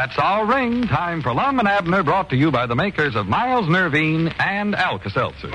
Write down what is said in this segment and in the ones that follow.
That's our ring. Time for Lum and Abner, brought to you by the makers of Miles Nervine and Alka-Seltzer.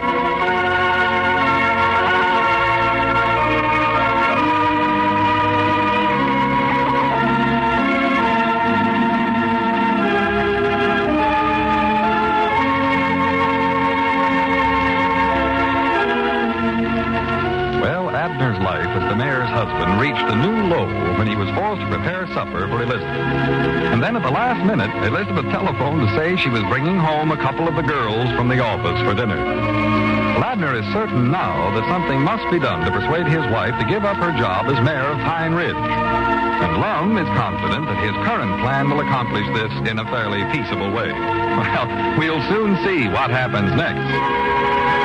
Abner's life as the mayor's husband reached a new low when he was forced to prepare supper for Elizabeth. And then at the last minute, Elizabeth telephoned to say she was bringing home a couple of the girls from the office for dinner. Well, Abner is certain now that something must be done to persuade his wife to give up her job as mayor of Pine Ridge. And Lum is confident that his current plan will accomplish this in a fairly peaceable way. Well, we'll soon see what happens next.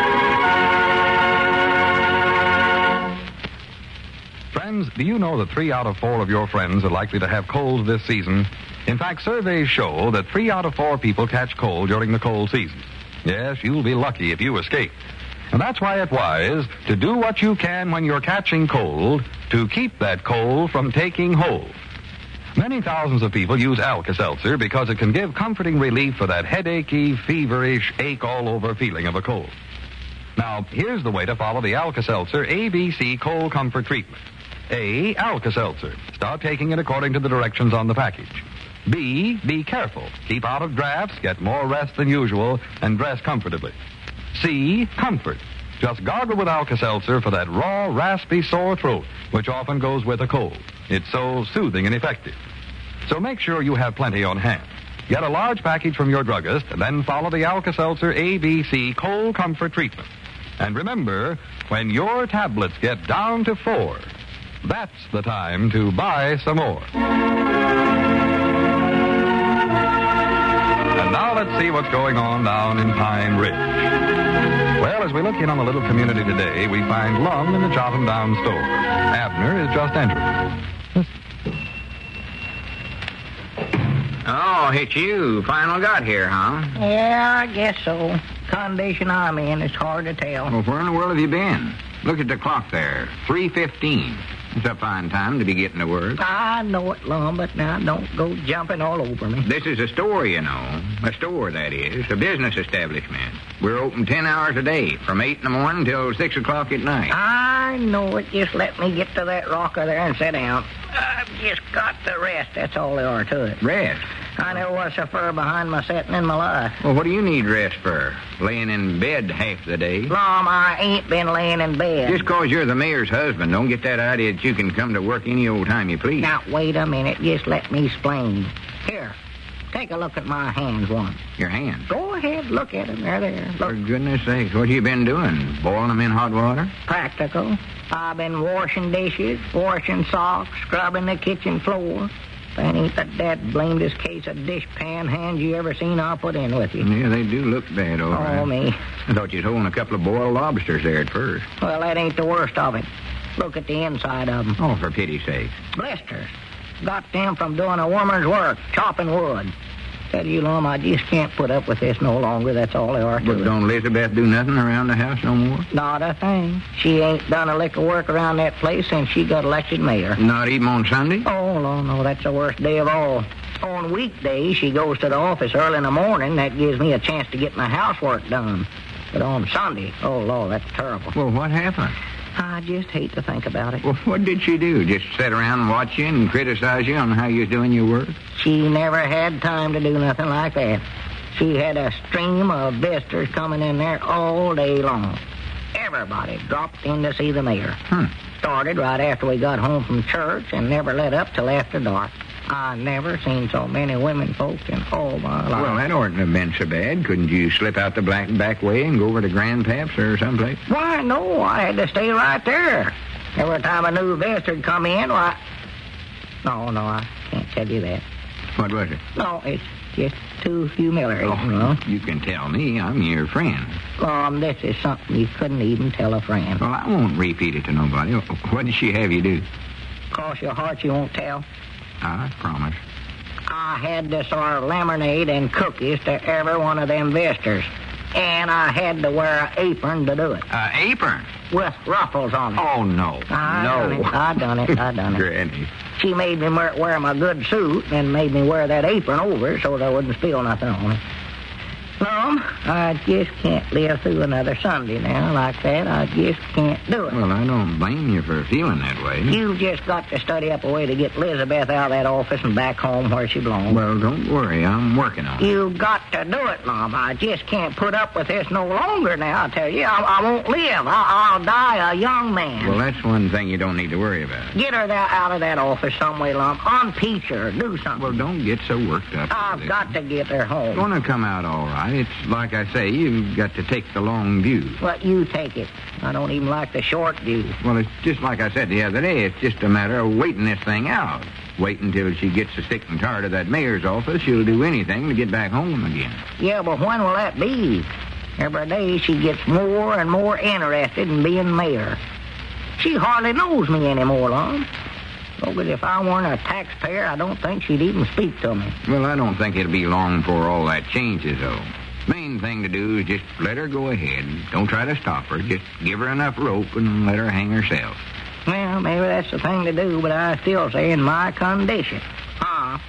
Friends, do you know that 3 out of 4 of your friends are likely to have colds this season? In fact, surveys show that 3 out of 4 people catch cold during the cold season. Yes, you'll be lucky if you escape. And that's why it's wise to do what you can when you're catching cold to keep that cold from taking hold. Many thousands of people use Alka-Seltzer because it can give comforting relief for that headachy, feverish, ache-all-over feeling of a cold. Now, here's the way to follow the Alka-Seltzer ABC Cold Comfort Treatment. A, Alka-Seltzer. Start taking it according to the directions on the package. B, be careful. Keep out of drafts, get more rest than usual, and dress comfortably. C, comfort. Just gargle with Alka-Seltzer for that raw, raspy, sore throat, which often goes with a cold. It's so soothing and effective. So make sure you have plenty on hand. Get a large package from your druggist, and then follow the Alka-Seltzer ABC Cold Comfort Treatment. And remember, when your tablets get down to 4, that's the time to buy some more. And now let's see what's going on down in Pine Ridge. Well, as we look in on the little community today, we find Lum in the Jotham Down store. Abner is just entering. Oh, it's you. Finally got here, huh? Yeah, I guess so. Condition I'm in, it's hard to tell. Well, where in the world have you been? Look at the clock there. 3:15. It's a fine time to be getting to work. I know it, Lum, but now don't go jumping all over me. This is a store, you know. A store, that is. A business establishment. We're open 10 hours a day, from 8 in the morning till 6 o'clock at night. I know it. Just let me get to that rocker there and sit down. I've just got to rest. That's all there are to it. Rest? I never was so far behind my setting in my life. Well, what do you need rest for? Laying in bed half the day? Lum, I ain't been laying in bed. Just 'cause you're the mayor's husband, don't get that idea that you can come to work any old time you please. Now, wait a minute. Just let me explain. Here, take a look at my hands once. Your hands? Go ahead, look at them. They're there. Look. For goodness sakes, what you been doing? Boiling them in hot water? Practical. I've been washing dishes, washing socks, scrubbing the kitchen floor. That ain't the dad-blamedest case of dishpan hands you ever seen I'll put in with you. Yeah, they do look bad, all right. Oh, me. I thought you was holding a couple of boiled lobsters there at first. Well, that ain't the worst of it. Look at the inside of them. Oh, for pity's sake. Blisters. Got them from doing a woman's work, chopping wood. Tell you, Lum, I just can't put up with this no longer. That's all there are to But it. don't Elizabeth do nothing around the house no more? Not a thing. She ain't done a lick of work around that place since she got elected mayor. Not even on Sunday? Oh, no, that's the worst day of all. On weekdays, she goes to the office early in the morning. That gives me a chance to get my housework done. But on Sunday, oh, Lord, that's terrible. Well, what happened? I just hate to think about it. Well, what did she do? Just sit around and watch you and criticize you on how you're doing your work? She never had time to do nothing like that. She had a stream of visitors coming in there all day long. Everybody dropped in to see the mayor. Started right after we got home from church and never let up till after dark. I never seen so many women folks in all my life. Well, that oughtn't have been so bad. Couldn't you slip out the back way and go over to Grandpap's or someplace? Why, no, I had to stay right there. Every time a new visitor'd come in, why... No, I can't tell you that. What was it? No, it's just too humiliating, Oh, you know. you can tell me. I'm your friend. This is something you couldn't even tell a friend. Well, I won't repeat it to nobody. What did she have you do? Cross your heart you won't tell. I promise. I had to serve lemonade and cookies to every one of them visitors. And I had to wear an apron to do it. Apron? with ruffles on it. Oh, no. I done it. Granny. She made me wear my good suit and made me wear that apron over it so that I wouldn't spill nothing on it. No, I just can't live through another Sunday now like that. I just can't do it. Well, I don't blame you for feeling that way. You've just got to study up a way to get Elizabeth out of that office and back home where she belongs. Well, don't worry. I'm working on it. You've got to do it, Mom. I just can't put up with this no longer now, I tell you. I won't live. I'll die a young man. Well, that's one thing you don't need to worry about. Get her out of that office some way, Lum. Unpeach her. Do something. Well, don't get so worked up. I've got to get her home. It's going to come out all right. It's like I say, you've got to take the long view. Well, you take it. I don't even like the short view. Well, it's just like I said the other day. It's just a matter of waiting this thing out. Wait until she gets sick and tired of that mayor's office. She'll do anything to get back home again. Yeah, but when will that be? Every day she gets more and more interested in being mayor. She hardly knows me anymore, Lum. But if I weren't a taxpayer, I don't think she'd even speak to me. Well, I don't think it'll be long before all that changes, though. Main thing to do is just let her go ahead. Don't try to stop her. Just give her enough rope and let her hang herself. Well, maybe that's the thing to do, but I still say in my condition. Huh?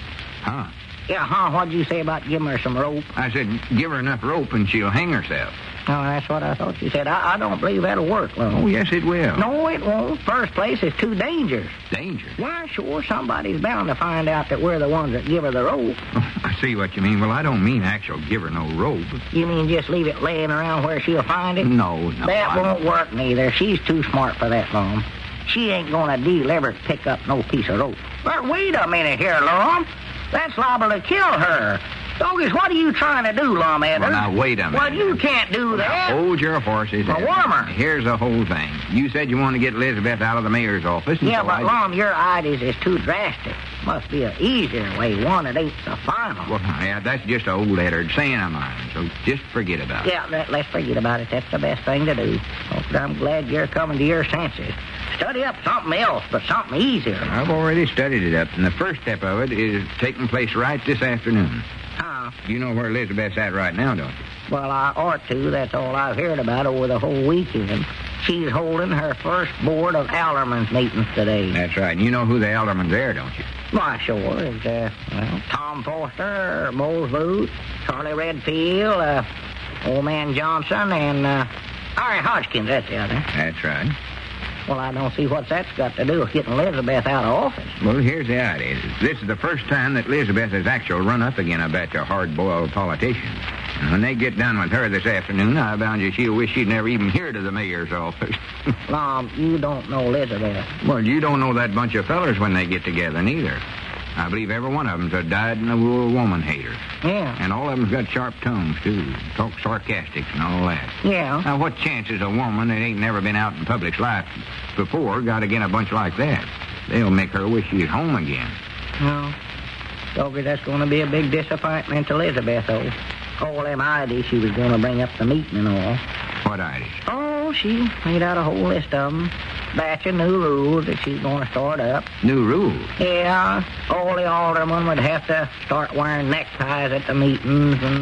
Yeah, what'd you say about giving her some rope? I said give her enough rope and she'll hang herself. Oh, that's what I thought you said. I don't believe that'll work, Lum. Oh, yes, it will. No, it won't. First place, it's too dangerous. Dangerous? Why, sure, somebody's bound to find out that we're the ones that give her the rope. Oh, I see what you mean. Well, I don't mean actual give her no rope. You mean just leave it laying around where she'll find it? No. That won't work neither. She's too smart for that, Lum. She ain't gonna deliver to pick up no piece of rope. But wait a minute here, Lum. That's liable to kill her. Doggis, what are you trying to do, Lum Edder? Well, now, wait a minute. Well, you can't do that. Now, hold your horses. A warmer. Here's the whole thing. You said you want to get Elizabeth out of the mayor's office. Yeah, but, Lum, your ideas is too drastic. Must be an easier way. One that ain't the final. Well, yeah, that's just an old Eddard saying of mine, so just forget about it. Yeah, let's forget about it. That's the best thing to do. Oh, but I'm glad you're coming to your senses. Study up something else, but something easier. I've already studied it up, and the first step of it is taking place right this afternoon. Huh? You know where Elizabeth's at right now, don't you? Well, I ought to. That's all I've heard about over the whole weekend. She's holding her first board of aldermen's meetings today. That's right. And you know who the aldermen's are, don't you? Why, sure. It's, Tom Foster, Mose Booth, Charlie Redfield, Old Man Johnson, and Harry Hodgkins, that's the other. That's right. Well, I don't see what that's got to do with getting Elizabeth out of office. Well, here's the idea. This is the first time that Elizabeth has actually run up against a batch of hard-boiled politicians. And when they get done with her this afternoon, I bound you she'll wish she'd never even heard of the mayor's office. Lom, you don't know Elizabeth. Well, you don't know that bunch of fellers when they get together, neither. I believe every one of them's a dyed-in-the-wool woman hater. Yeah. And all of them's got sharp tongues, too. Talk sarcastics and all that. Yeah. Now, what chance is a woman that ain't never been out in public's life before got again a bunch like that? They'll make her wish she's home again. No. Doggy, that's going to be a big disappointment to Elizabeth, though. All them ideas she was going to bring up the meeting and all. What ideas? Oh, she made out a whole list of them. Batch of new rules that she's going to start up. New rules? Yeah. All the aldermen would have to start wearing neckties at the meetings and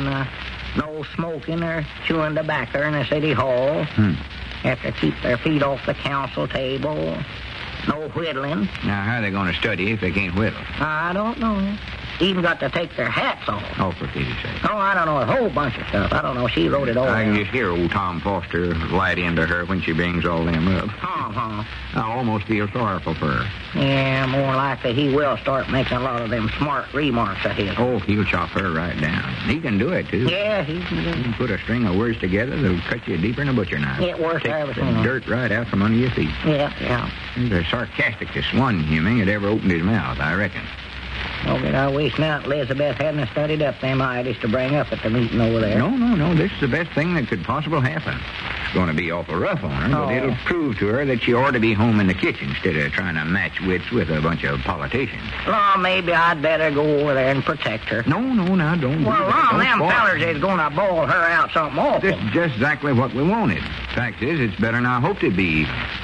no smoking or chewing tobacco in the city hall. Have to keep their feet off the council table. No whittling. Now, how are they going to study if they can't whittle? I don't know. Even got to take their hats off. Oh, for pity's sake. Oh, I don't know. A whole bunch of stuff. I don't know. She wrote it all I can down. just hear old Tom Foster light into her when she brings all them up. Uh-huh. I almost feel sorrowful for her. Yeah, more likely he will start making a lot of them smart remarks of his. Oh, he'll chop her right down. He can do it, too. Yeah, he can do You it. can put a string of words together that'll cut you deeper than a butcher knife. It works Take everything. the dirt right out from under your feet. Yeah. He's the sarcasticest one human that ever opened his mouth, I reckon. Oh, but I wish not Elizabeth hadn't studied up them ideas to bring up at the meeting over there. No. This is the best thing that could possibly happen. It's going to be awful rough on her, but it'll prove to her that she ought to be home in the kitchen instead of trying to match wits with a bunch of politicians. Well, maybe I'd better go over there and protect her. No, now, don't do Well, that. Don't them spoil fellers it. is going to ball her out something awful. This is just exactly what we wanted. Fact is, it's better than I hoped it'd be.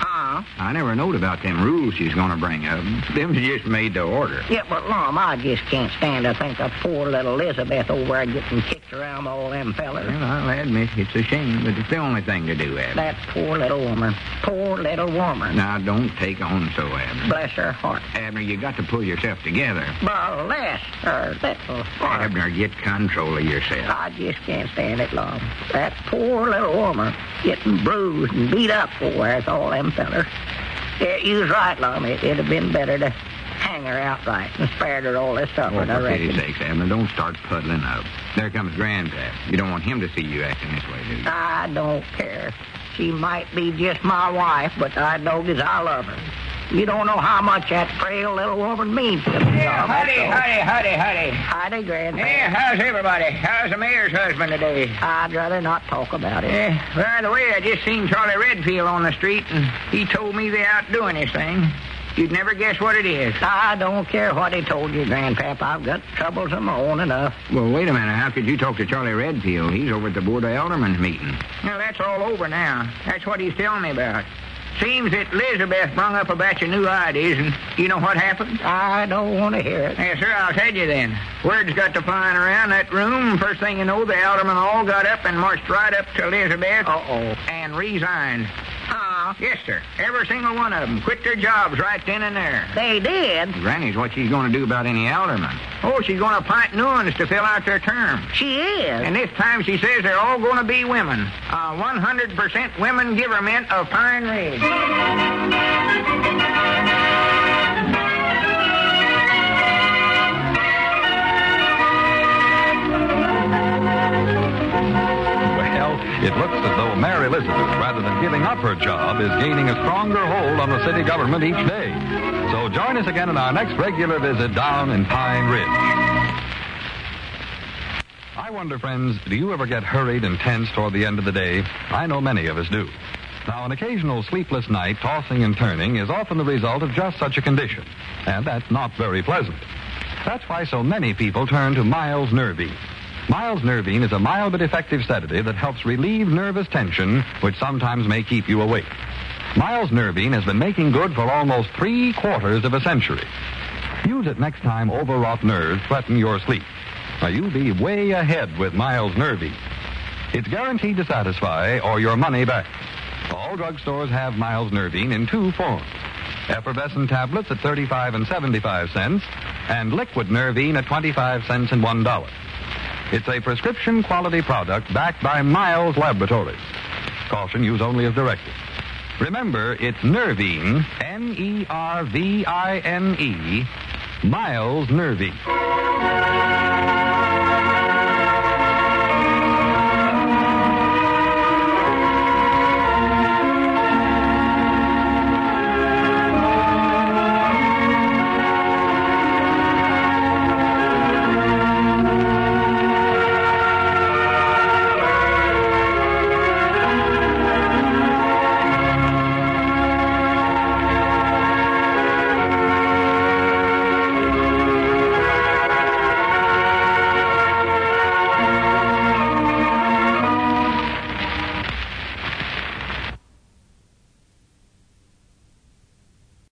I never knowed about them rules she's going to bring up. Them's just made to order. Yeah, but, Lom, I just can't stand to think of poor little Elizabeth over there getting kicked around all them fellers. Well, I'll admit it's a shame, but it's the only thing to do, Abner. That poor little woman. Poor little woman. Now, don't take on so, Abner. Bless her heart. Abner, you got to pull yourself together. Bless her little heart. Abner, get control of yourself. I just can't stand it long. That poor little woman getting bruised and beat up for where's all them fellers. Yeah, you was right, Lum. It'd have been better to hang her outright and spared her all this suffering, I For reckon. pity's sakes, Abner, don't start puddling up. There comes Grandpap. You don't want him to see you acting this way, do you? I don't care. She might be just my wife, but I know as I love her. You don't know how much that frail little woman means to me. Yeah, howdy. Howdy, Grandpa. Yeah, how's everybody? How's the mayor's husband today? I'd rather not talk about it. Yeah, by the way, I just seen Charlie Redfield on the street, and he told me they're out doing this thing. You'd never guess what it is. I don't care what he told you, Grandpap. I've got troubles of my own enough. Well, wait a minute. How could you talk to Charlie Redfield? He's over at the Board of Aldermen's meeting. Well, that's all over now. That's what he's telling me about. Seems that Elizabeth brung up a batch of new ideas, and you know what happened? I don't want to hear it. Yes, sir, I'll tell you then. Words got to flying around that room. First thing you know, the aldermen all got up and marched right up to Elizabeth. And resigned. Yes, sir. Every single one of them quit their jobs right then and there. They did? Granny's what she's going to do about any alderman. Oh, she's going to appoint new ones to fill out their term. She is? And this time she says they're all going to be women. A 100% women government of Pine Ridge. It looks as though Mary Elizabeth, rather than giving up her job, is gaining a stronger hold on the city government each day. So join us again in our next regular visit down in Pine Ridge. I wonder, friends, do you ever get hurried and tense toward the end of the day? I know many of us do. Now, an occasional sleepless night, tossing and turning, is often the result of just such a condition. And that's not very pleasant. That's why so many people turn to Miles Nervine. Miles Nervine is a mild but effective sedative that helps relieve nervous tension, which sometimes may keep you awake. Miles Nervine has been making good for almost 3/4 of a century. Use it next time overwrought nerves threaten your sleep. Now, you'll be way ahead with Miles Nervine. It's guaranteed to satisfy or your money back. All drugstores have Miles Nervine in 2 forms. Effervescent tablets at 35 and 75 cents, and liquid Nervine at 25 cents and $1. It's a prescription-quality product backed by Miles Laboratories. Caution, use only as directed. Remember, it's Nervine, Nervine, Miles Nervine.